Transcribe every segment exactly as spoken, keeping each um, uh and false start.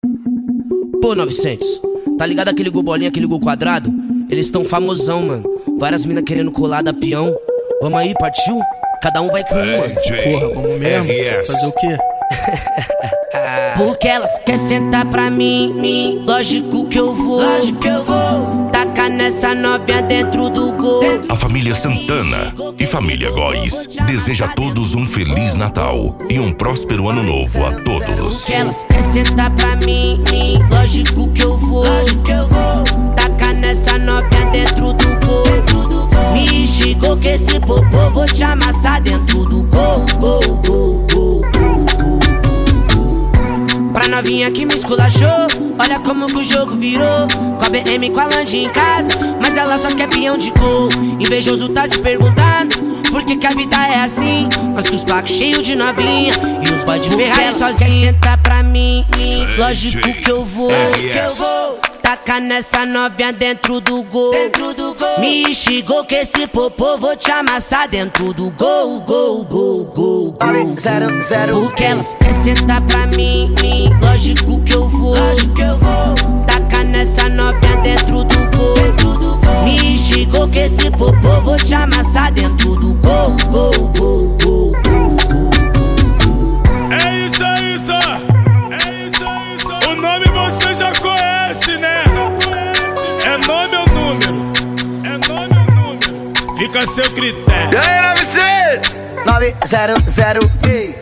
Pô, novecentos, tá ligado aquele gol bolinha, aquele gol quadrado? Eles tão famosão, mano. Várias minas querendo colar da peão. Vamos aí, partiu? Cada um vai com um, mano. Porra, como mesmo? Fazer o quê? Porque elas querem sentar pra mim, mim. Lógico que eu vou, lógico que eu vou. Tacar nessa novinha dentro do gol. A família Santana e família Góes deseja a todos um Feliz Natal e um próspero Ano Novo a todos. Porque elas querem sentar pra mim, mim. Lógico que eu vou, lógico que eu vou. Tacar nessa novinha dentro do gol. Me instigou que esse popô vou te amassar dentro do gol, gol, gol, gol, gol, gol. Pra novinha que me esculachou, olha como que o jogo virou. Com a B M, com a Land em casa, mas ela só quer peão de gol. Invejoso tá se perguntando por que que a vida é assim. Nós com os placos cheios de novinha e os boy de Ferrari sozinho. Senta pra mim, mim, lógico que eu vou, que eu vou. Taca nessa novinha dentro do gol, dentro do gol. Me instigou que esse popô vou te amassar dentro do gol, gol, gol, gol, gol. Zero, zero. Porque elas querem sentar pra mim, mim. Lógico que eu vou, lógico que eu vou. Taca nessa novinha dentro do gol, dentro do gol. Me instigou que esse popô vou te amassar dentro do gol, gol, gol, gol, gol, gol. É isso, é isso. É isso, é isso. O nome você já conhece, né? É nome ou número? É nome ou número? Fica a seu critério. E aí, novecentos? nove zero zero. Ei.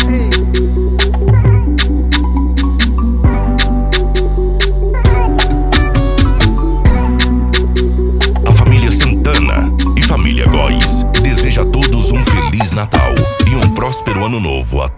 A família Santana e família Góes deseja a todos um Feliz Natal e um próspero Ano Novo a